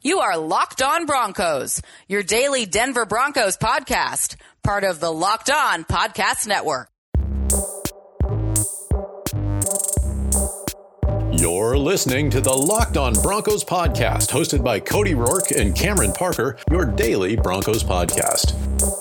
You are Locked On Broncos, your daily Denver Broncos podcast, part of the Locked On Podcast Network. You're listening to the Locked On Broncos podcast, hosted by Cody Rourke and Cameron Parker, your daily Broncos podcast.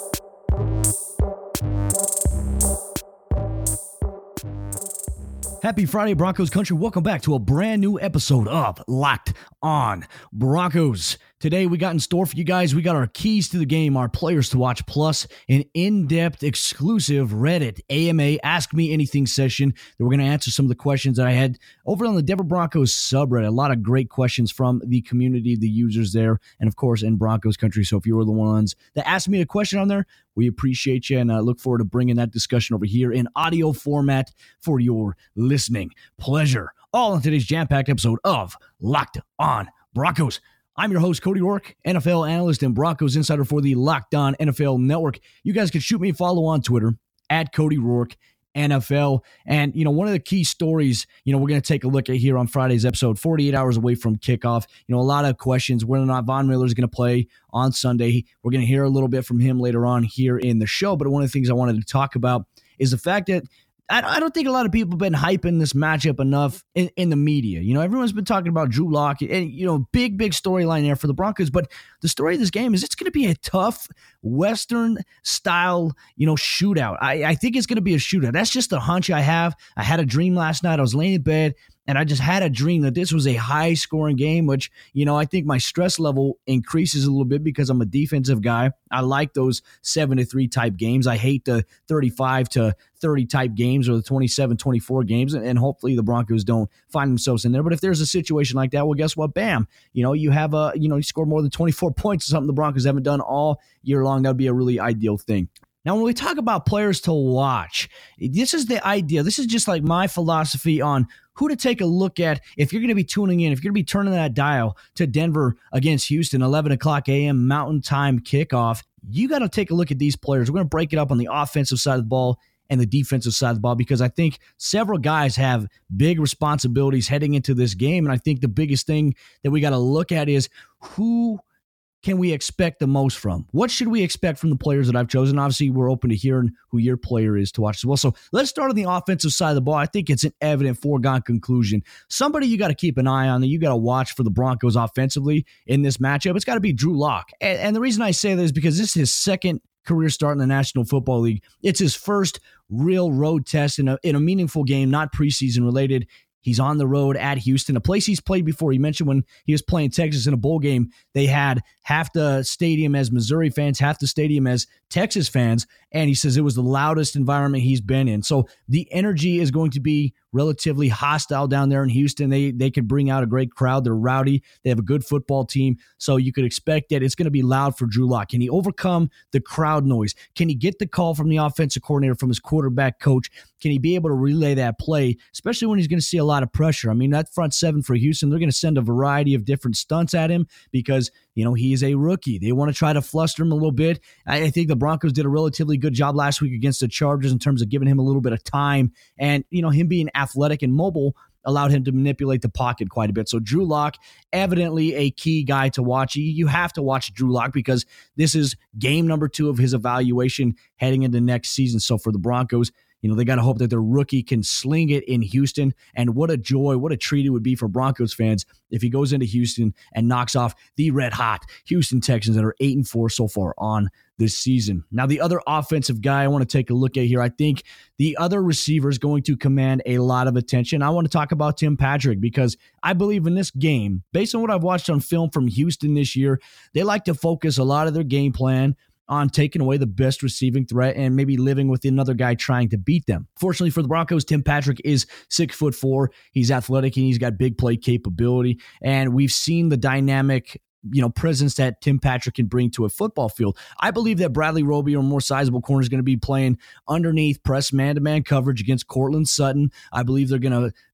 Happy Friday, Broncos country. Welcome back to a brand new episode of Locked On Broncos. Today, we got in store for you guys, we got our keys to the game, our players to watch, plus an in-depth, exclusive Reddit AMA Ask Me Anything session that we're going to answer some of the questions that I had over on the Denver Broncos subreddit. A lot of great questions from the community, the users there, and of course, in Broncos country. So if you were the ones that asked me a question on there, we appreciate you, and I look forward to bringing that discussion over here in audio format for your listening pleasure. All in today's jam-packed episode of Locked On Broncos. I'm your host, Cody Rourke, NFL analyst and Broncos insider for the Locked On NFL Network. You guys can shoot me a follow on Twitter at Cody Rourke NFL. And, one of the key stories, we're going to take a look at here on Friday's episode, 48 hours away from kickoff. A lot of questions, whether or not Von Miller is going to play on Sunday. We're going to hear a little bit from him later on here in the show. But one of the things I wanted to talk about is the fact that I don't think a lot of people have been hyping this matchup enough in the media. Everyone's been talking about Drew Lock and, big storyline there for the Broncos. But the story of this game is it's going to be a tough Western style, shootout. I think it's going to be a shootout. That's just a hunch I have. I had a dream last night. I was laying in bed and I just had a dream that this was a high scoring game, which, I think my stress level increases a little bit because I'm a defensive guy. I like those 7-3 type games. I hate the 35-30 type games or the 27-24 games. And hopefully the Broncos don't find themselves in there. But if there's a situation like that, well, guess what? Bam. You have you score more than 24 points, something the Broncos haven't done all year long. That would be a really ideal thing. Now, when we talk about players to watch, this is the idea. This is just like my philosophy on who to take a look at if you're going to be tuning in, if you're going to be turning that dial to Denver against Houston, 11 o'clock a.m. Mountain Time kickoff. You got to take a look at these players. We're going to break it up on the offensive side of the ball and the defensive side of the ball because I think several guys have big responsibilities heading into this game. And I think the biggest thing that we got to look at is who can we expect the most from? What should we expect from the players that I've chosen? Obviously, we're open to hearing who your player is to watch as well. So let's start on the offensive side of the ball. I think it's an evident foregone conclusion. Somebody you got to keep an eye on, that you got to watch for the Broncos offensively in this matchup. It's got to be Drew Lock. And the reason I say that is because this is his second career start in the National Football League. It's his first real road test in a meaningful game, not preseason related. He's on the road at Houston, a place he's played before. He mentioned when he was playing Texas in a bowl game, they had half the stadium as Missouri fans, half the stadium as Texas fans, and he says it was the loudest environment he's been in. So the energy is going to be relatively hostile down there in Houston. They can bring out a great crowd. They're rowdy. They have a good football team. So you could expect that it's going to be loud for Drew Lock. Can he overcome the crowd noise? Can he get the call from the offensive coordinator, from his quarterback coach? Can he be able to relay that play, especially when he's going to see a lot of pressure? I mean, that front seven for Houston, they're going to send a variety of different stunts at him because, he is a rookie. They want to try to fluster him a little bit. I think the Broncos did a relatively good job last week against the Chargers in terms of giving him a little bit of time. And, him being athletic and mobile allowed him to manipulate the pocket quite a bit. So Drew Lock, evidently a key guy to watch. You have to watch Drew Lock because this is game number 2 of his evaluation heading into next season. So for the Broncos, they got to hope that their rookie can sling it in Houston. And what a joy, what a treat it would be for Broncos fans if he goes into Houston and knocks off the red-hot Houston Texans that are 8-4 so far on this season. Now, the other offensive guy I want to take a look at here, I think the other receiver is going to command a lot of attention. I want to talk about Tim Patrick because I believe in this game, based on what I've watched on film from Houston this year, they like to focus a lot of their game plan on taking away the best receiving threat and maybe living with another guy trying to beat them. Fortunately for the Broncos, Tim Patrick is 6'4". He's athletic and he's got big play capability. And we've seen the dynamic presence that Tim Patrick can bring to a football field. I believe that Bradley Roby, or more sizable corner, is going to be playing underneath press man-to-man coverage against Cortland Sutton. I believe they're going to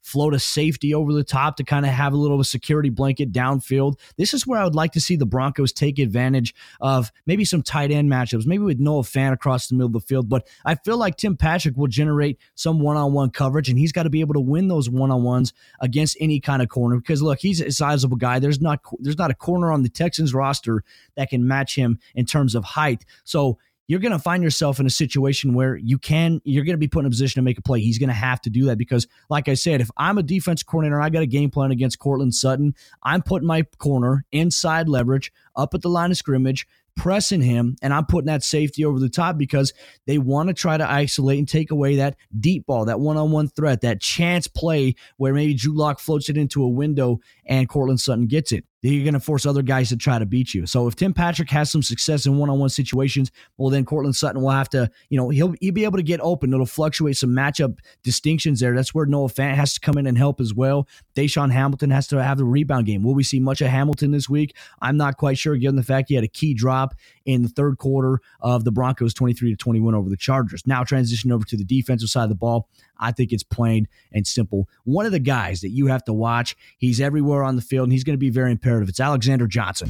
float a safety over the top to kind of have a little of a security blanket downfield. This is where I would like to see the Broncos take advantage of maybe some tight end matchups, maybe with Noah Fant across the middle of the field. But I feel like Tim Patrick will generate some one-on-one coverage, and he's got to be able to win those one-on-ones against any kind of corner. Because look, he's a sizable guy. There's not a corner on the Texans roster that can match him in terms of height. So you're going to find yourself in a situation where you're going to be put in a position to make a play. He's going to have to do that because, like I said, if I'm a defense coordinator, I got a game plan against Courtland Sutton, I'm putting my corner inside leverage up at the line of scrimmage, pressing him, and I'm putting that safety over the top because they want to try to isolate and take away that deep ball, that one-on-one threat, that chance play where maybe Drew Lock floats it into a window and Courtland Sutton gets it. You're going to force other guys to try to beat you. So if Tim Patrick has some success in one-on-one situations, well, then Courtland Sutton will have to, he'll be able to get open. It'll fluctuate some matchup distinctions there. That's where Noah Fant has to come in and help as well. Deshaun Hamilton has to have the rebound game. Will we see much of Hamilton this week? I'm not quite sure, given the fact he had a key drop in the third quarter of the Broncos 23-21 over the Chargers. Now transition over to the defensive side of the ball. I think it's plain and simple. One of the guys that you have to watch, he's everywhere on the field, and he's going to be very imperative. It's Alexander Johnson.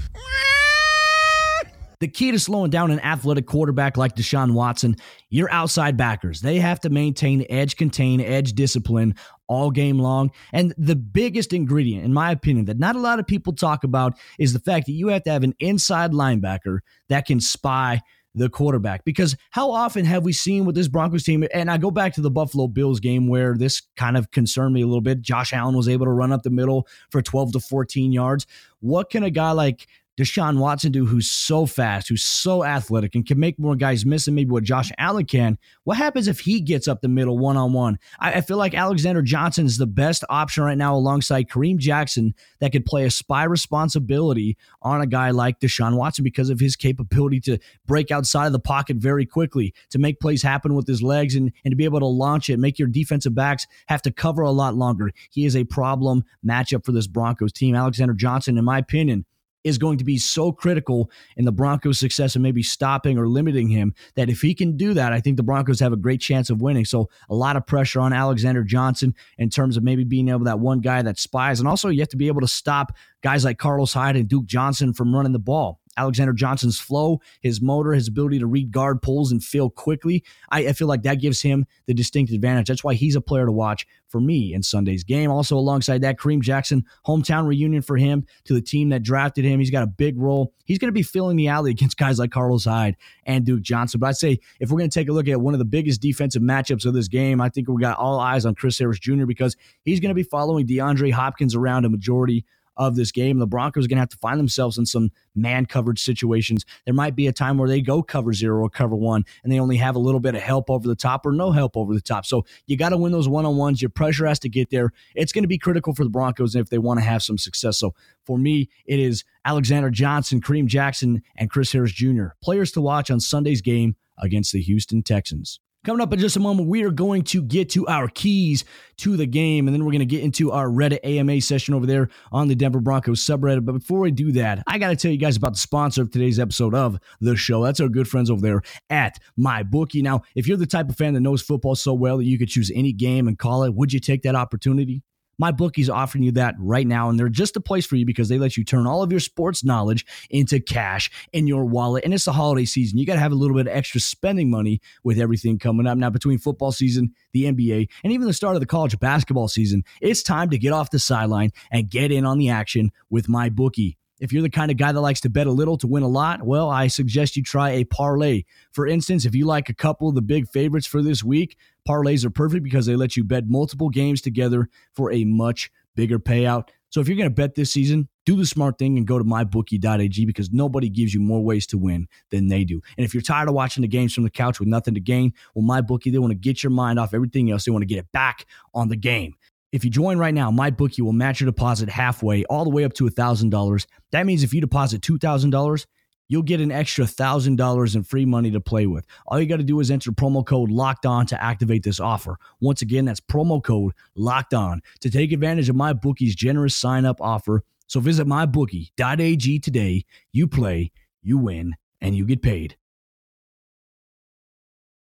The key to slowing down an athletic quarterback like Deshaun Watson, your outside backers. They have to maintain edge contain, edge discipline all game long. And the biggest ingredient, in my opinion, that not a lot of people talk about is the fact that you have to have an inside linebacker that can spy the quarterback. Because how often have we seen with this Broncos team, and I go back to the Buffalo Bills game where this kind of concerned me a little bit. Josh Allen was able to run up the middle for 12 to 14 yards. What can a guy like Deshaun Watson do, who's so fast, who's so athletic, and can make more guys miss than maybe what Josh Allen can? What happens if he gets up the middle one-on-one? I feel like Alexander Johnson is the best option right now alongside Kareem Jackson that could play a spy responsibility on a guy like Deshaun Watson because of his capability to break outside of the pocket very quickly, to make plays happen with his legs, and to be able to launch it, make your defensive backs have to cover a lot longer. He is a problem matchup for this Broncos team. Alexander Johnson, in my opinion, is going to be so critical in the Broncos' success and maybe stopping or limiting him that if he can do that, I think the Broncos have a great chance of winning. So a lot of pressure on Alexander Johnson in terms of maybe being able that one guy that spies. And also you have to be able to stop guys like Carlos Hyde and Duke Johnson from running the ball. Alexander Johnson's flow, his motor, his ability to read guard pulls and feel quickly, I feel like that gives him the distinct advantage. That's why he's a player to watch for me in Sunday's game. Also alongside that, Kareem Jackson, hometown reunion for him to the team that drafted him. He's got a big role. He's going to be filling the alley against guys like Carlos Hyde and Duke Johnson. But I'd say if we're going to take a look at one of the biggest defensive matchups of this game, I think we got all eyes on Chris Harris Jr. because he's going to be following DeAndre Hopkins around a majority of this game. The Broncos are going to have to find themselves in some man coverage situations. There might be a time where they go cover 0 or cover 1 and they only have a little bit of help over the top or no help over the top. So you got to win those one-on-ones. Your pressure has to get there. It's going to be critical for the Broncos if they want to have some success. So for me, it is Alexander Johnson, Kareem Jackson, and Chris Harris Jr. Players to watch on Sunday's game against the Houston Texans. Coming up in just a moment, we are going to get to our keys to the game, and then we're going to get into our Reddit AMA session over there on the Denver Broncos subreddit. But before we do that, I got to tell you guys about the sponsor of today's episode of the show. That's our good friends over there at MyBookie. Now, if you're the type of fan that knows football so well that you could choose any game and call it, would you take that opportunity? MyBookie's offering you that right now, and they're just a place for you because they let you turn all of your sports knowledge into cash in your wallet. And it's the holiday season. You got to have a little bit of extra spending money with everything coming up. Now, between football season, the NBA, and even the start of the college basketball season, it's time to get off the sideline and get in on the action with MyBookie. If you're the kind of guy that likes to bet a little to win a lot, well, I suggest you try a parlay. For instance, if you like a couple of the big favorites for this week, parlays are perfect because they let you bet multiple games together for a much bigger payout. So if you're going to bet this season, do the smart thing and go to mybookie.ag because nobody gives you more ways to win than they do. And if you're tired of watching the games from the couch with nothing to gain, well, MyBookie, they want to get your mind off everything else. They want to get it back on the game. If you join right now, MyBookie will match your deposit halfway, all the way up to $1,000. That means if you deposit $2,000, you'll get an extra $1,000 in free money to play with. All you got to do is enter promo code LOCKEDON to activate this offer. Once again, that's promo code LOCKEDON to take advantage of MyBookie's generous sign-up offer. So visit mybookie.ag today. You play, you win, and you get paid.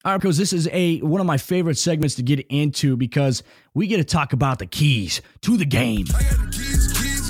All right, because this is one of my favorite segments to get into because we get to talk about the keys to the game. I got the keys.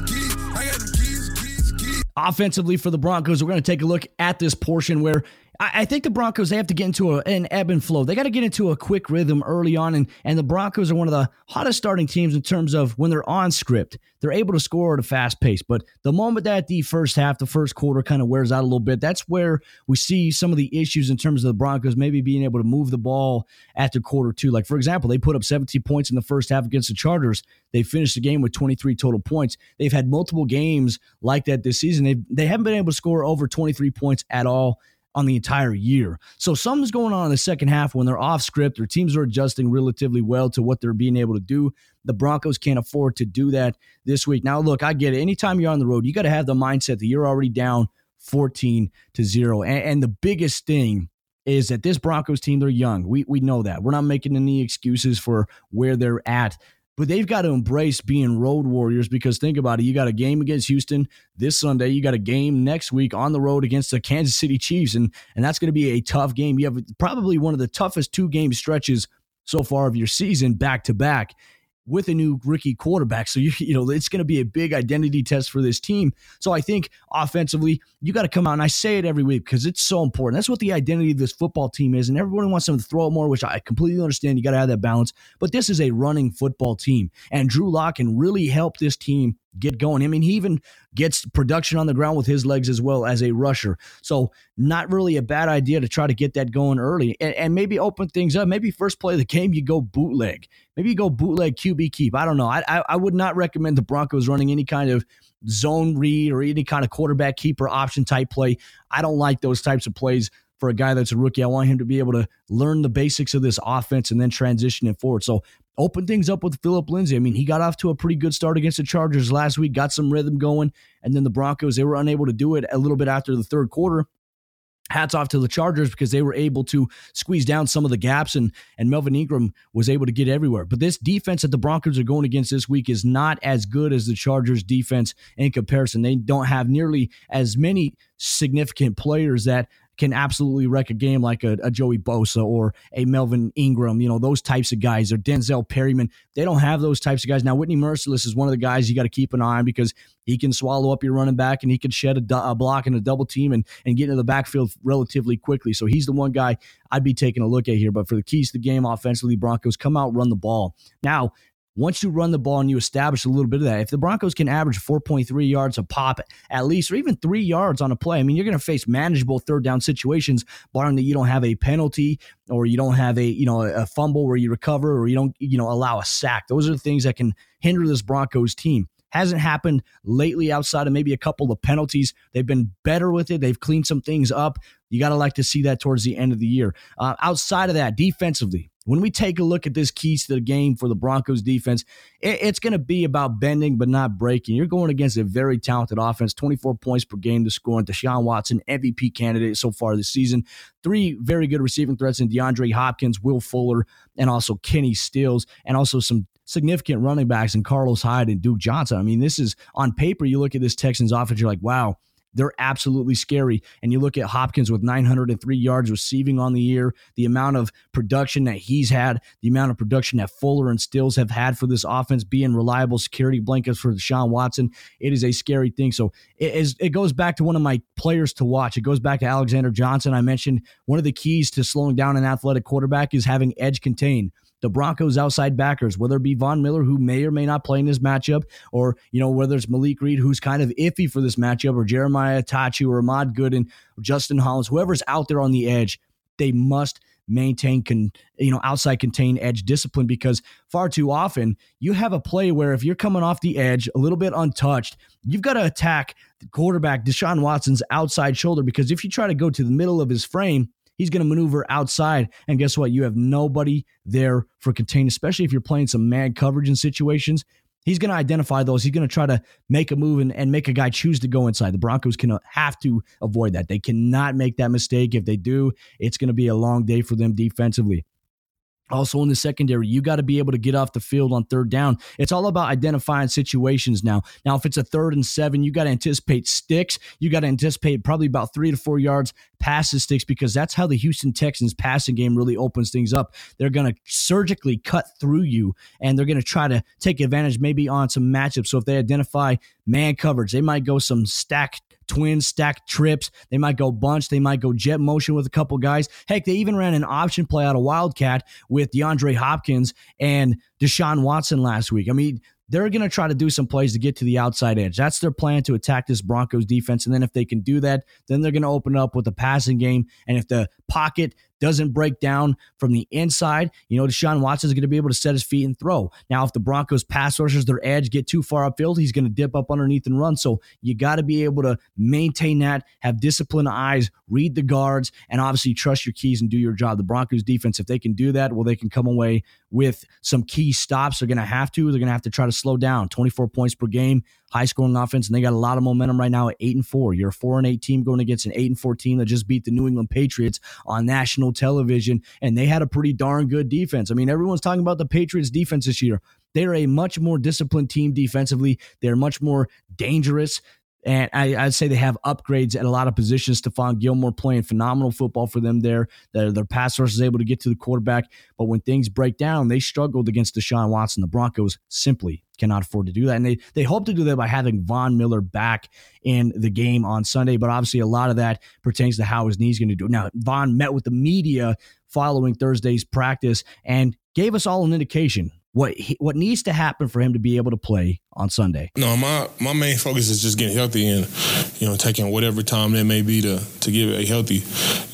Offensively for the Broncos, we're going to take a look at this portion where I think the Broncos, they have to get into an ebb and flow. They got to get into a quick rhythm early on, and the Broncos are one of the hottest starting teams in terms of when they're on script. They're able to score at a fast pace, but the moment that the first quarter kind of wears out a little bit, that's where we see some of the issues in terms of the Broncos maybe being able to move the ball after quarter two. Like, for example, they put up 17 points in the first half against the Chargers. They finished the game with 23 total points. They've had multiple games like that this season. They haven't been able to score over 23 points at all on the entire year. So something's going on in the second half when they're off script. Their teams are adjusting relatively well to what they're being able to do. The Broncos can't afford to do that this week. Now, look, I get it. Anytime you're on the road, you got to have the mindset that you're already down 14-0. And the biggest thing is that this Broncos team, they're young. We know that. We're not making any excuses for where they're at. But they've got to embrace being road warriors because think about it. You got a game against Houston this Sunday. You got a game next week on the road against the Kansas City Chiefs, and that's going to be a tough game. You have probably one of the toughest 2-game stretches so far of your season back-to-back with a new rookie quarterback. So, you know, it's going to be a big identity test for this team. So I think offensively, you got to come out, and I say it every week because it's so important. That's what the identity of this football team is, and everybody wants them to throw it more, which I completely understand. You got to have that balance. But this is a running football team, and Drew Lock can really help this team get going. I mean, he even gets production on the ground with his legs as well as a rusher. So not really a bad idea to try to get that going early and maybe open things up. Maybe first play of the game, you go bootleg. Maybe you go bootleg QB keep. I don't know. I would not recommend the Broncos running any kind of zone read or any kind of quarterback keeper option type play. I don't like those types of plays for a guy that's a rookie. I want him to be able to learn the basics of this offense and then transition it forward. So open things up with Phillip Lindsay. I mean, he got off to a pretty good start against the Chargers last week, got some rhythm going, and then the Broncos, they were unable to do it a little bit after the third quarter. Hats off to the Chargers because they were able to squeeze down some of the gaps, and Melvin Ingram was able to get everywhere. But this defense that the Broncos are going against this week is not as good as the Chargers defense in comparison. They don't have nearly as many significant players that can absolutely wreck a game like a Joey Bosa or a Melvin Ingram, you know, those types of guys, or Denzel Perryman. They don't have those types of guys. Now, Whitney Merciless is one of the guys you got to keep an eye on because he can swallow up your running back and he can shed a block and a double team and get into the backfield relatively quickly. So he's the one guy I'd be taking a look at here. But for the keys to the game offensively, Broncos come out, run the ball. Now, once you run the ball and you establish a little bit of that, if the Broncos can average 4.3 yards a pop at least, or even 3 yards on a play, I mean, you're going to face manageable third down situations, barring that you don't have a penalty or you don't have a fumble where you recover or you don't, allow a sack. Those are the things that can hinder this Broncos team. Hasn't happened lately outside of maybe a couple of penalties. They've been better with it. They've cleaned some things up. You got to like to see that towards the end of the year. Outside of that, defensively, when we take a look at this keys to the game for the Broncos defense, it's going to be about bending but not breaking. You're going against a very talented offense, 24 points per game to score. And Deshaun Watson, MVP candidate so far this season. 3 very good receiving threats in DeAndre Hopkins, Will Fuller, and also Kenny Stills, and also some significant running backs in Carlos Hyde and Duke Johnson. I mean, this is on paper, you look at this Texans offense, you're like, wow, they're absolutely scary. And you look at Hopkins with 903 yards receiving on the year, the amount of production that he's had, the amount of production that Fuller and Stills have had for this offense, being reliable security blankets for Deshaun Watson. It is a scary thing. So it goes back to one of my players to watch. It goes back to Alexander Johnson. I mentioned one of the keys to slowing down an athletic quarterback is having edge contain. The Broncos outside backers, whether it be Von Miller, who may or may not play in this matchup, or, whether it's Malik Reed, who's kind of iffy for this matchup, or Jeremiah Tachi, or Ahmad Gooden, or Justin Hollins, whoever's out there on the edge, they must maintain, outside contain edge discipline, because far too often you have a play where if you're coming off the edge a little bit untouched, you've got to attack the quarterback, Deshaun Watson's outside shoulder, because if you try to go to the middle of his frame, he's going to maneuver outside, and guess what? You have nobody there for contain, especially if you're playing some man coverage in situations. He's going to identify those. He's going to try to make a move and make a guy choose to go inside. The Broncos have to avoid that. They cannot make that mistake. If they do, it's going to be a long day for them defensively. Also in the secondary, you got to be able to get off the field on third down. It's all about identifying situations now. Now, if it's a 3rd and 7, you got to anticipate sticks. You got to anticipate probably about 3 to 4 yards past the sticks, because that's how the Houston Texans passing game really opens things up. They're going to surgically cut through you, and they're going to try to take advantage maybe on some matchups. So if they identify man coverage, they might go some twin stack trips. They might go bunch. They might go jet motion with a couple guys. Heck, they even ran an option play out of Wildcat with DeAndre Hopkins and Deshaun Watson last week. I mean, they're going to try to do some plays to get to the outside edge. That's their plan, to attack this Broncos defense. And then if they can do that, then they're going to open up with the passing game. And if the pocket doesn't break down from the inside, Deshaun Watson is going to be able to set his feet and throw. Now, if the Broncos pass rushers, their edge, get too far upfield, he's going to dip up underneath and run. So you got to be able to maintain that, have disciplined eyes, read the guards, and obviously trust your keys and do your job. The Broncos defense, if they can do that, well, they can come away with some key stops. They're going to have to try to slow down. 24 points per game, high scoring offense, and they got a lot of momentum right now at 8-4. You're a 4-8 team going against an 8-4 team that just beat the New England Patriots on national television, and they had a pretty darn good defense. I mean, everyone's talking about the Patriots defense this year. They're a much more disciplined team defensively. They're much more dangerous. And I'd say they have upgrades at a lot of positions. Stephon Gilmore playing phenomenal football for them there. Their pass rush is able to get to the quarterback. But when things break down, they struggled against Deshaun Watson. The Broncos simply cannot afford to do that. And they hope to do that by having Von Miller back in the game on Sunday. But obviously a lot of that pertains to how his knee's going to do. Now, Von met with the media following Thursday's practice and gave us all an indication what needs to happen for him to be able to play on Sunday. No, my main focus is just getting healthy and, taking whatever time that may be to get it healthy.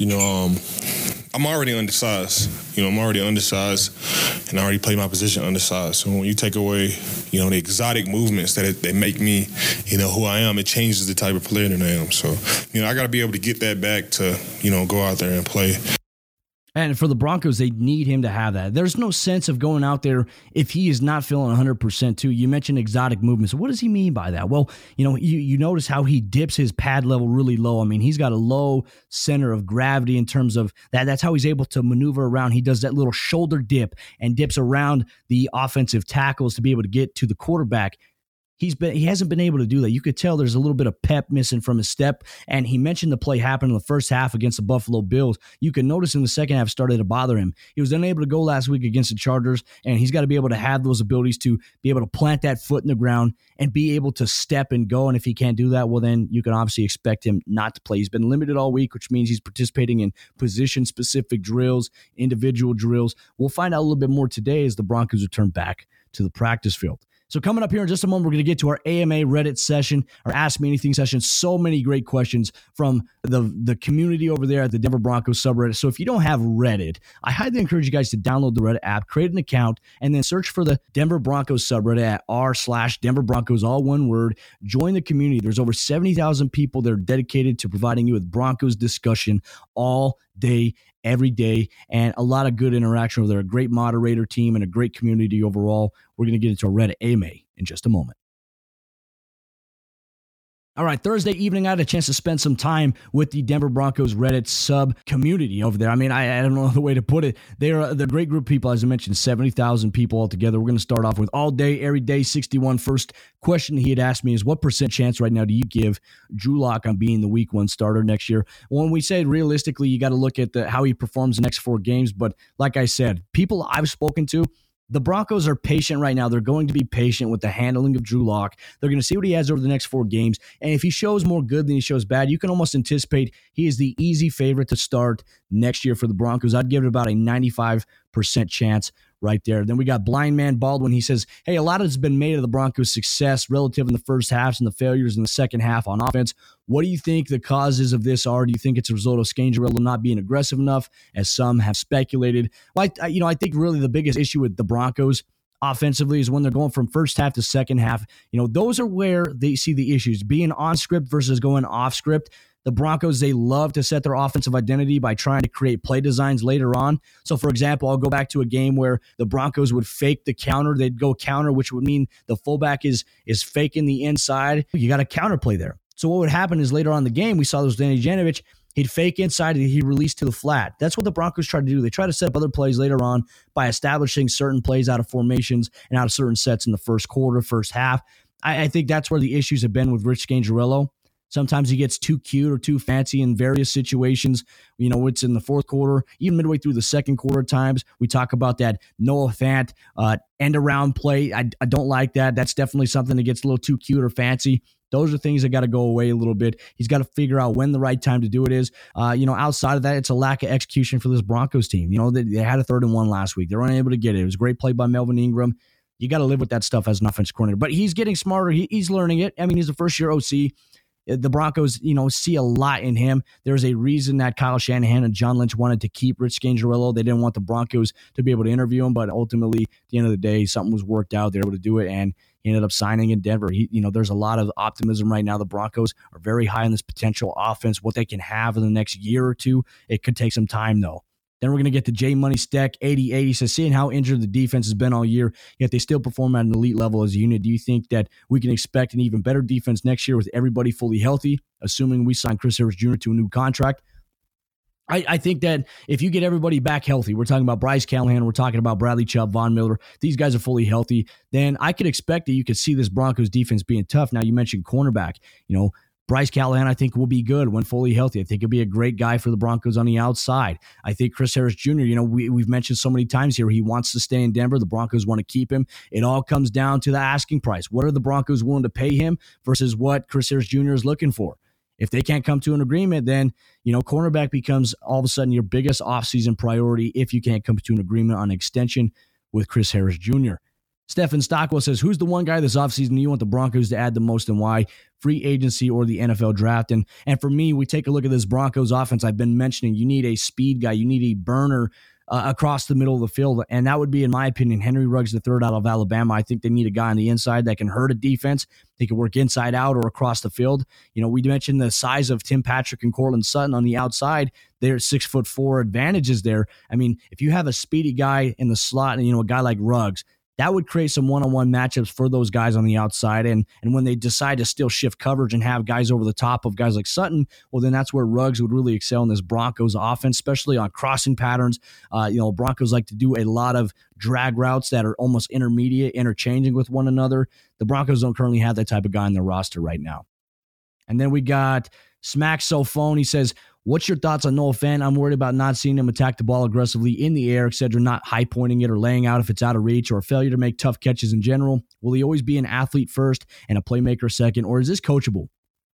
I'm already undersized. I'm already undersized, and I already play my position undersized. So when you take away, the exotic movements that make me, who I am, it changes the type of player that I am. So, I got to be able to get that back to, go out there and play. And for the Broncos, they need him to have that. There's no sense of going out there if he is not feeling 100% too. You mentioned exotic movements. What does he mean by that? Well, you notice how he dips his pad level really low. I mean, he's got a low center of gravity in terms of that. That's how he's able to maneuver around. He does that little shoulder dip and dips around the offensive tackles to be able to get to the quarterback. He hasn't been able to do that. You could tell there's a little bit of pep missing from his step. And he mentioned the play happened in the first half against the Buffalo Bills. You can notice in the second half started to bother him. He was unable to go last week against the Chargers, and he's got to be able to have those abilities to be able to plant that foot in the ground and be able to step and go. And if he can't do that, well, then you can obviously expect him not to play. He's been limited all week, which means he's participating in position-specific drills, individual drills. We'll find out a little bit more today as the Broncos return back to the practice field. So coming up here in just a moment, we're going to get to our AMA Reddit session, our Ask Me Anything session. So many great questions from the community over there at the Denver Broncos subreddit. So if you don't have Reddit, I highly encourage you guys to download the Reddit app, create an account, and then search for the Denver Broncos subreddit at r/Denver Broncos, all one word. Join the community. There's over 70,000 people that are dedicated to providing you with Broncos discussion all day, every day, and a lot of good interaction over there. A great moderator team and a great community overall. We're going to get into a Reddit AMA in just a moment. All right, Thursday evening, I had a chance to spend some time with the Denver Broncos Reddit sub community over there. I mean, I don't know the way to put it. They're a great group of people, as I mentioned, 70,000 people altogether. We're going to start off with all day, every day, 61. First question he had asked me is, what % chance right now do you give Drew Lock on being the week 1 starter next year? When we say realistically, you got to look at how he performs the next 4 games. But like I said, people I've spoken to, the Broncos are patient right now. They're going to be patient with the handling of Drew Lock. They're going to see what he has over the next 4 games. And if he shows more good than he shows bad, you can almost anticipate he is the easy favorite to start next year for the Broncos. I'd give it about a 95% chance right there. Then we got Blind Man Baldwin. He says, hey, a lot has been made of the Broncos' success relative in the first halves and the failures in the second half on offense. What do you think the causes of this are? Do you think it's a result of Scangarello not being aggressive enough, as some have speculated? Well, I think really the biggest issue with the Broncos offensively is when they're going from first half to second half. Those are where they see the issues, being on script versus going off script. The Broncos, they love to set their offensive identity by trying to create play designs later on. So, for example, I'll go back to a game where the Broncos would fake the counter. They'd go counter, which would mean the fullback is faking the inside. You got a counter play there. So what would happen is later on in the game, we saw those Danny Janovich. He'd fake inside and he'd release to the flat. That's what the Broncos try to do. They try to set up other plays later on by establishing certain plays out of formations and out of certain sets in the first quarter, first half. I think that's where the issues have been with Rich Scangarello. Sometimes he gets too cute or too fancy in various situations. It's in the fourth quarter, even midway through the second quarter at times. We talk about that Noah Fant end-around play. I don't like that. That's definitely something that gets a little too cute or fancy. Those are things that got to go away a little bit. He's got to figure out when the right time to do it is. Outside of that, it's a lack of execution for this Broncos team. They had a 3rd and 1 last week. They were unable to get it. It was a great play by Melvin Ingram. You got to live with that stuff as an offensive coordinator. But he's getting smarter. He's learning it. He's a first-year OC. The Broncos, see a lot in him. There's a reason that Kyle Shanahan and John Lynch wanted to keep Rich Scangarello. They didn't want the Broncos to be able to interview him, but ultimately, at the end of the day, something was worked out. They were able to do it, and he ended up signing in Denver. There's a lot of optimism right now. The Broncos are very high on this potential offense, what they can have in the next year or two. It could take some time, though. Then we're going to get to J Money Stack 8080. Says, seeing how injured the defense has been all year, yet they still perform at an elite level as a unit. Do you think that we can expect an even better defense next year with everybody fully healthy, assuming we sign Chris Harris Jr. to a new contract? I think that if you get everybody back healthy, we're talking about Bryce Callahan, we're talking about Bradley Chubb, Von Miller, these guys are fully healthy, then I could expect that you could see this Broncos defense being tough. Now, you mentioned cornerback. Bryce Callahan, I think, will be good when fully healthy. I think he'll be a great guy for the Broncos on the outside. I think Chris Harris Jr., we've mentioned so many times here, he wants to stay in Denver. The Broncos want to keep him. It all comes down to the asking price. What are the Broncos willing to pay him versus what Chris Harris Jr. is looking for? If they can't come to an agreement, then, cornerback becomes all of a sudden your biggest offseason priority if you can't come to an agreement on an extension with Chris Harris Jr. Stephen Stockwell says, who's the one guy this offseason you want the Broncos to add the most and why? Free agency or the NFL draft? And for me, we take a look at this Broncos offense. I've been mentioning you need a speed guy. You need a burner across the middle of the field. And that would be, in my opinion, Henry Ruggs III out of Alabama. I think they need a guy on the inside that can hurt a defense. They can work inside out or across the field. We mentioned the size of Tim Patrick and Cortland Sutton on the outside. There's 6'4" advantages there. If you have a speedy guy in the slot and, a guy like Ruggs, that would create some one-on-one matchups for those guys on the outside. And when they decide to still shift coverage and have guys over the top of guys like Sutton, well, then that's where Ruggs would really excel in this Broncos offense, especially on crossing patterns. Broncos like to do a lot of drag routes that are almost intermediate, interchanging with one another. The Broncos don't currently have that type of guy in their roster right now. And then we got Smack Sophone. He says, what's your thoughts on Noah Fant? I'm worried about not seeing him attack the ball aggressively in the air, etc., not high-pointing it or laying out if it's out of reach, or a failure to make tough catches in general. Will he always be an athlete first and a playmaker second, or is this coachable?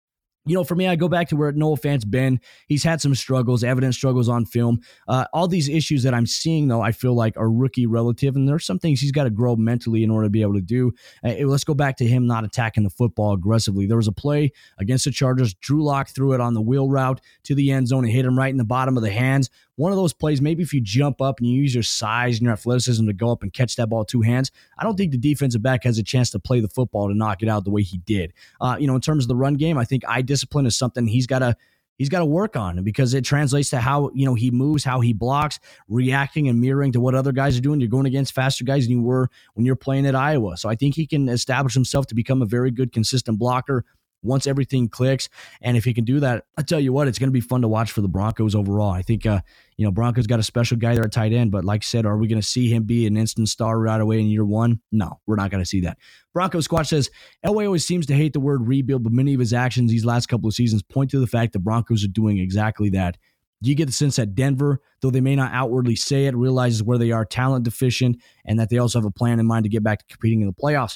For me, I go back to where Noah Fant's been. He's had some struggles, evident struggles on film. All these issues that I'm seeing, though, I feel like are rookie relative, and there's some things he's got to grow mentally in order to be able to do. Let's go back to him not attacking the football aggressively. There was a play against the Chargers. Drew Lock threw it on the wheel route to the end zone and hit him right in the bottom of the hands. One of those plays, maybe if you jump up and you use your size and your athleticism to go up and catch that ball with two hands, I don't think the defensive back has a chance to play the football to knock it out the way he did. In terms of the run game, I think eye discipline is something he's got to work on, because it translates to how he moves, how he blocks, reacting and mirroring to what other guys are doing. You're going against faster guys than you were when you're playing at Iowa. So I think he can establish himself to become a very good, consistent blocker once everything clicks. And if he can do that, I tell you what, it's going to be fun to watch for the Broncos overall. I think, Broncos got a special guy there at tight end, but like I said, are we going to see him be an instant star right away in year one? No, we're not going to see that. Broncos Squatch says, Elway always seems to hate the word rebuild, but many of his actions these last couple of seasons point to the fact the Broncos are doing exactly that. Do you get the sense that Denver, though they may not outwardly say it, realizes where they are talent deficient and that they also have a plan in mind to get back to competing in the playoffs?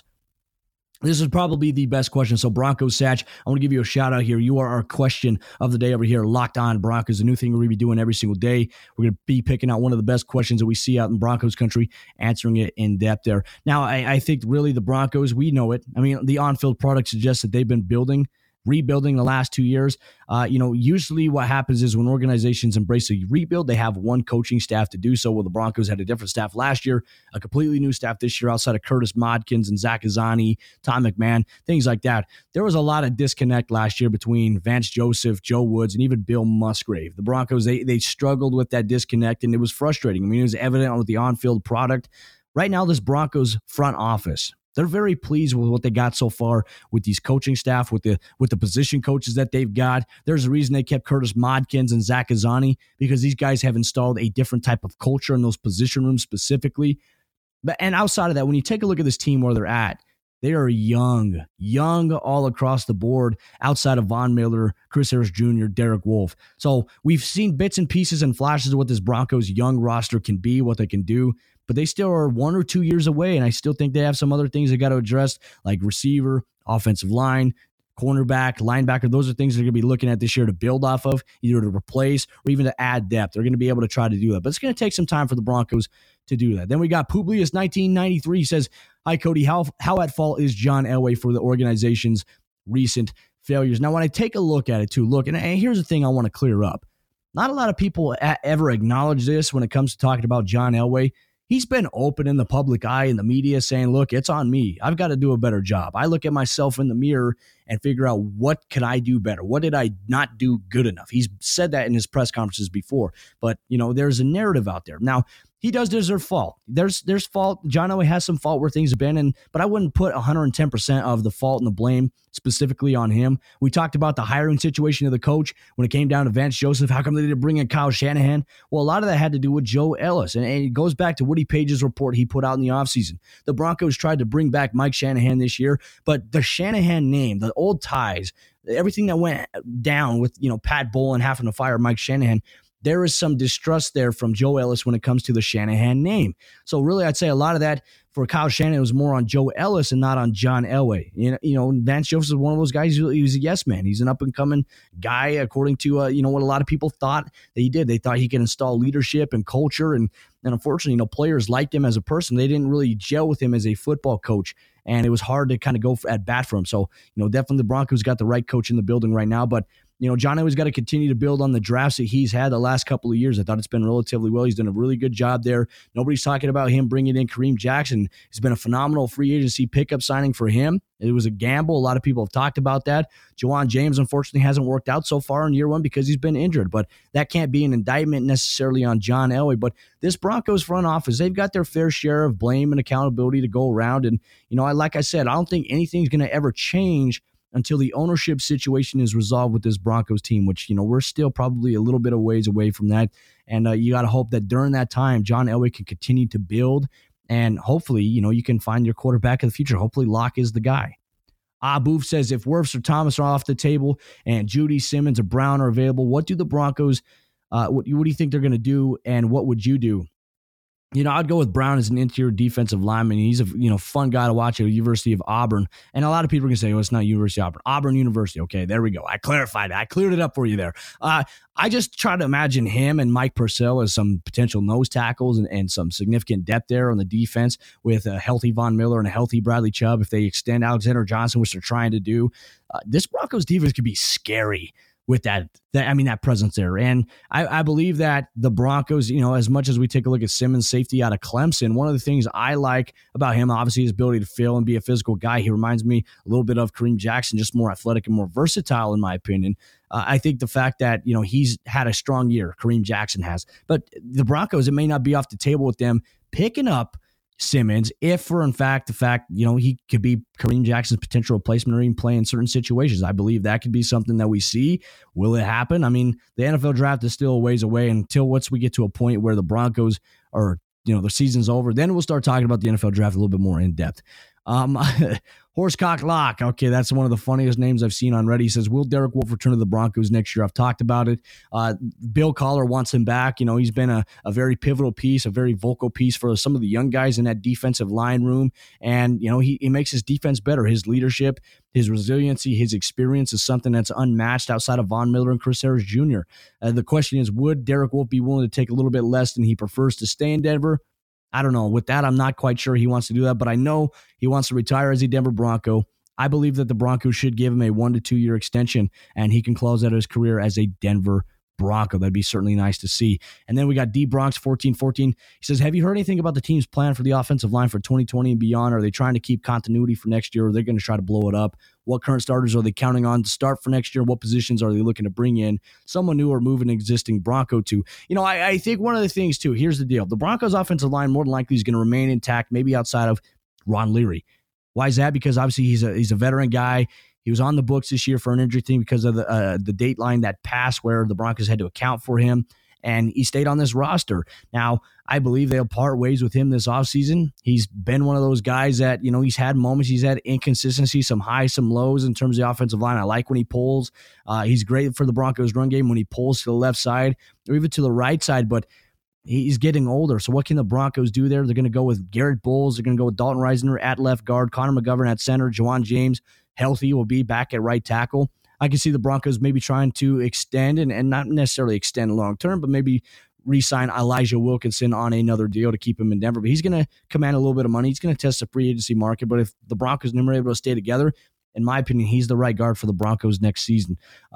This is probably the best question. So Broncos Satch, I want to give you a shout out here. You are our question of the day over here, Locked On Broncos, a new thing we're going to be doing every single day. We're going to be picking out one of the best questions that we see out in Broncos country, answering it in depth there. Now, I think really the Broncos, we know it. The on-field product suggests that they've been rebuilding the last 2 years. Usually what happens is when organizations embrace a rebuild, they have one coaching staff to do so. Well, the Broncos had a different staff last year, a completely new staff this year outside of Curtis Modkins and Zach Azzani, Tom McMahon, things like that. There was a lot of disconnect last year between Vance Joseph, Joe Woods, and even Bill Musgrave. The Broncos, they struggled with that disconnect, and it was frustrating. It was evident with the on-field product. Right now, this Broncos front office, They're very pleased with what they got so far with these coaching staff, with the position coaches that they've got. There's a reason they kept Curtis Modkins and Zach Azzani, because these guys have installed a different type of culture in those position rooms specifically. And outside of that, when you take a look at this team where they're at, they are young all across the board outside of Von Miller, Chris Harris Jr., Derek Wolfe. So we've seen bits and pieces and flashes of what this Broncos young roster can be, what they can do, but they still are 1 or 2 years away, and I still think they have some other things they got to address, like receiver, offensive line, cornerback, linebacker. Those are things they're going to be looking at this year to build off of, either to replace or even to add depth. They're going to be able to try to do that, but it's going to take some time for the Broncos to do that. Then we got Publius 1993 says, "Hi Cody, how at fault is John Elway for the organization's recent failures?" Now, when I take a look at it too, and here's the thing I want to clear up. Not a lot of people ever acknowledge this when it comes to talking about John Elway. He's been open in the public eye in the media saying, look, it's on me. I've got to do a better job. I look at myself in the mirror and figure out, what could I do better? What did I not do good enough? He's said that in his press conferences before, but there's a narrative out there. Now, he does deserve fault. There's fault. John Elway has some fault where things have been, but I wouldn't put 110% of the fault and the blame specifically on him. We talked about the hiring situation of the coach when it came down to Vance Joseph. How come they didn't bring in Kyle Shanahan? Well, a lot of that had to do with Joe Ellis, and it goes back to Woody Page's report he put out in the offseason. The Broncos tried to bring back Mike Shanahan this year, but the Shanahan name, the old ties, everything that went down with Pat Bowlen having to fire Mike Shanahan, there is some distrust there from Joe Ellis when it comes to the Shanahan name. So really, I'd say a lot of that for Kyle Shanahan was more on Joe Ellis and not on John Elway. Vance Joseph is one of those guys who was a yes man. He's an up and coming guy, according to what a lot of people thought that he did. They thought he could install leadership and culture, and unfortunately, players liked him as a person. They didn't really gel with him as a football coach, and it was hard to kind of go at bat for him. So definitely the Broncos got the right coach in the building right now, but John Elway's got to continue to build on the drafts that he's had the last couple of years. I thought it's been relatively well. He's done a really good job there. Nobody's talking about him bringing in Kareem Jackson. It's been a phenomenal free agency pickup signing for him. It was a gamble. A lot of people have talked about that. Juwan James, unfortunately, hasn't worked out so far in year one because he's been injured, but that can't be an indictment necessarily on John Elway. But this Broncos front office, they've got their fair share of blame and accountability to go around. And, like I said, I don't think anything's going to ever change until the ownership situation is resolved with this Broncos team, which, we're still probably a little bit of ways away from that. And you got to hope that during that time, John Elway can continue to build, and hopefully, you can find your quarterback of the future. Hopefully Locke is the guy. Boof says, if Wirfs or Thomas are off the table and Judy, Simmons, or Brown are available, what do the Broncos, what do you think they're going to do, and what would you do? I'd go with Brown as an interior defensive lineman. He's a fun guy to watch at the University of Auburn. And a lot of people are going to say, it's not University of Auburn. Auburn University. Okay, there we go. I clarified it. I cleared it up for you there. I just try to imagine him and Mike Purcell as some potential nose tackles and some significant depth there on the defense with a healthy Von Miller and a healthy Bradley Chubb. If they extend Alexander Johnson, which they're trying to do, this Broncos defense could be scary with that presence there. And I believe that the Broncos, as much as we take a look at Simmons' safety out of Clemson, one of the things I like about him, obviously, his ability to fill and be a physical guy. He reminds me a little bit of Kareem Jackson, just more athletic and more versatile, in my opinion. I think the fact that, he's had a strong year, Kareem Jackson has. But the Broncos, it may not be off the table with them picking up Simmons, if for in fact the fact he could be Kareem Jackson's potential replacement or even play in certain situations. I believe that could be something that we see. Will it happen? The NFL draft is still a ways away until once we get to a point where the Broncos are, the season's over, then we'll start talking about the NFL draft a little bit more in depth. Horsecock Lock. Okay, that's one of the funniest names I've seen on Reddit. He says, will Derek Wolfe return to the Broncos next year? I've talked about it. Bill Collar wants him back. He's been a very pivotal piece, a very vocal piece for some of the young guys in that defensive line room. And, he makes his defense better. His leadership, his resiliency, his experience is something that's unmatched outside of Von Miller and Chris Harris Jr. The question is, would Derek Wolfe be willing to take a little bit less than he prefers to stay in Denver? I don't know. With that, I'm not quite sure he wants to do that, but I know he wants to retire as a Denver Bronco. I believe that the Broncos should give him a 1 to 2 year extension, and he can close out his career as a Denver Bronco. That'd be certainly nice to see. And then we got D Bronx 1414. He says, have you heard anything about the team's plan for the offensive line for 2020 and beyond? Are they trying to keep continuity for next year, or are they going to try to blow it up? What current starters are they counting on to start for next year? What positions are they looking to bring in? Someone new or move an existing Bronco to? I think one of the things, too, here's the deal. The Broncos offensive line more than likely is going to remain intact, maybe outside of Ron Leary. Why is that? Because obviously he's a veteran guy. He was on the books this year for an injury thing because of the date line that passed where the Broncos had to account for him, and he stayed on this roster. Now, I believe they'll part ways with him this offseason. He's been one of those guys that, he's had moments, he's had inconsistency, some highs, some lows in terms of the offensive line. I like when he pulls. He's great for the Broncos run game when he pulls to the left side or even to the right side, but he's getting older. So what can the Broncos do there? They're going to go with Garrett Bowles. They're going to go with Dalton Risner at left guard, Connor McGovern at center, Juwan James healthy will be back at right tackle. I can see the Broncos maybe trying to extend and not necessarily extend long term, but maybe re-sign Elijah Wilkinson on another deal to keep him in Denver. But he's going to command a little bit of money. He's going to test the free agency market. But if the Broncos never able to stay together, in my opinion, he's the right guard for the Broncos next season.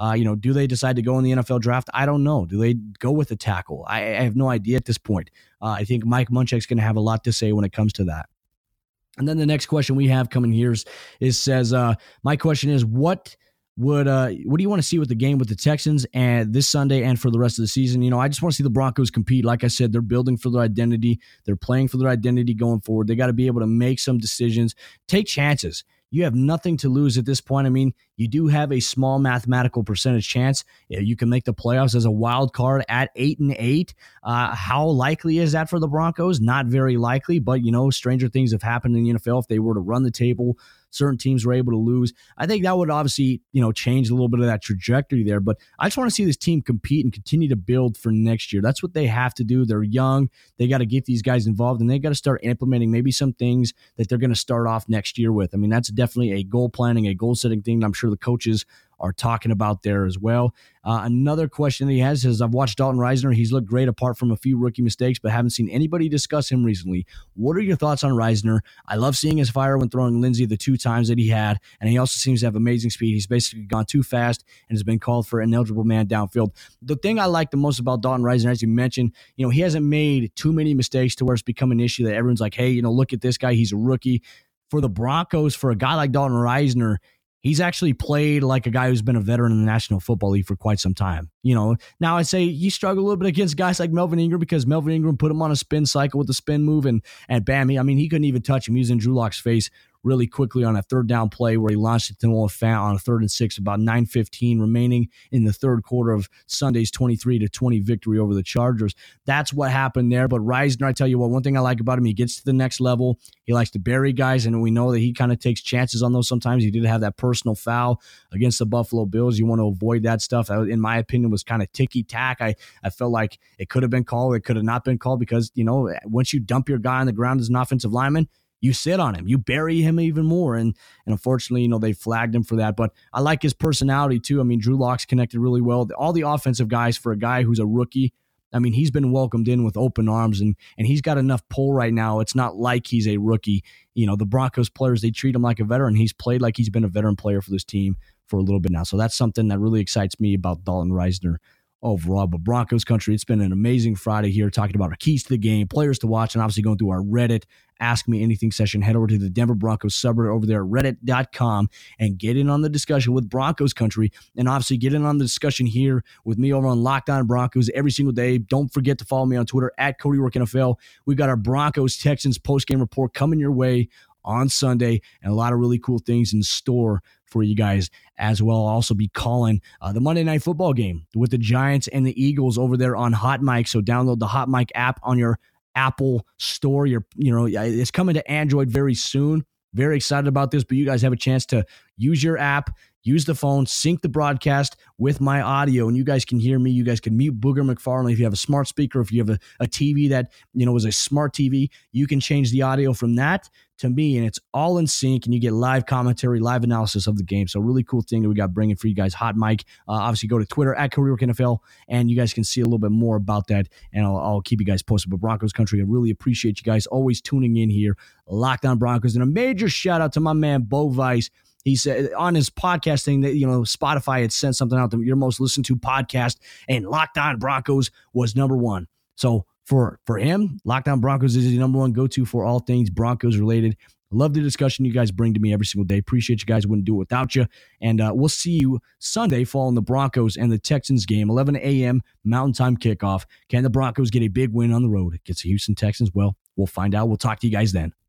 Do they decide to go in the NFL draft? I don't know. Do they go with a tackle? I have no idea at this point. I think Mike Munchak's going to have a lot to say when it comes to that. And then the next question we have coming here says, my question is, what do you want to see with the game with the Texans and this Sunday and for the rest of the season? I just want to see the Broncos compete. Like I said, they're building for their identity. They're playing for their identity going forward. They got to be able to make some decisions, take chances. You have nothing to lose at this point. I mean, you do have a small mathematical percentage chance. You can make the playoffs as a wild card at 8-8. How likely is that for the Broncos? Not very likely, but stranger things have happened in the NFL. If they were to run the table, certain teams were able to lose. I think that would obviously, change a little bit of that trajectory there. But I just want to see this team compete and continue to build for next year. That's what they have to do. They're young. They got to get these guys involved, and they got to start implementing maybe some things that they're going to start off next year with. I mean, that's definitely a goal planning, a goal setting thing. I'm sure the coaches are talking about there as well. Another question that he has is, I've watched Dalton Risner. He's looked great apart from a few rookie mistakes, but haven't seen anybody discuss him recently. What are your thoughts on Risner? I love seeing his fire when throwing Lindsey the 2 times that he had, and he also seems to have amazing speed. He's basically gone too fast and has been called for an ineligible man downfield. The thing I like the most about Dalton Risner, as you mentioned, he hasn't made too many mistakes to where it's become an issue that everyone's like, hey, look at this guy. He's a rookie. For the Broncos, for a guy like Dalton Risner, he's actually played like a guy who's been a veteran in the National Football League for quite some time. Now I'd say he struggled a little bit against guys like Melvin Ingram because Melvin Ingram put him on a spin cycle with the spin move, and bam, he couldn't even touch him. He was in Drew Lock's face really quickly on a third down play where he launched it to Noah Fant on a 3rd and 6, about 9:15 remaining in the third quarter of Sunday's 23-20 victory over the Chargers. That's what happened there. But Risner, I tell you what, one thing I like about him, he gets to the next level. He likes to bury guys, and we know that he kind of takes chances on those sometimes. He did have that personal foul against the Buffalo Bills. You want to avoid that stuff. That, in my opinion, was kind of ticky-tack. I felt like it could have been called. It could have not been called because, once you dump your guy on the ground as an offensive lineman, you sit on him, you bury him even more. And unfortunately, they flagged him for that. But I like his personality too. I mean, Drew Lock's connected really well. All the offensive guys, for a guy who's a rookie, I mean, he's been welcomed in with open arms, and he's got enough pull right now. It's not like he's a rookie. The Broncos players, they treat him like a veteran. He's played like he's been a veteran player for this team for a little bit now. So that's something that really excites me about Dalton Risner overall. But Broncos country, it's been an amazing Friday here talking about our keys to the game, players to watch, and obviously going through our Reddit Ask Me Anything session. Head over to the Denver Broncos subreddit over there at reddit.com and get in on the discussion with Broncos country, and obviously get in on the discussion here with me over on Locked On Broncos every single day. Don't forget to follow me on Twitter at Cody Rourke NFL. We've got our Broncos Texans postgame report coming your way on Sunday, and a lot of really cool things in store for you guys as well. I'll also be calling the Monday Night Football game with the Giants and the Eagles over there on Hot Mic. So download the Hot Mic app on your Apple store. It's coming to Android very soon. Very excited about this, but you guys have a chance to use your app, use the phone, sync the broadcast with my audio, and you guys can hear me. You guys can mute Booger McFarland. If you have a smart speaker, if you have a TV that, is a smart TV, you can change the audio from that to me, and it's all in sync, and you get live commentary, live analysis of the game. So really cool thing that we got bringing for you guys. Hot Mic. Obviously, go to Twitter at Cody Rourke NFL, and you guys can see a little bit more about that, and I'll keep you guys posted. But Broncos country, I really appreciate you guys always tuning in here. Locked On Broncos, and a major shout out to my man Bo Vice. He said on his podcast thing that, Spotify had sent something out to your most listened to podcast, and Locked On Broncos was number 1. So for him, Locked On Broncos is the number 1 go-to for all things Broncos related. Love the discussion you guys bring to me every single day. Appreciate you guys. Wouldn't do it without you. And we'll see you Sunday following the Broncos and the Texans game, 11 a.m. Mountain Time kickoff. Can the Broncos get a big win on the road against the Houston Texans? Well, we'll find out. We'll talk to you guys then.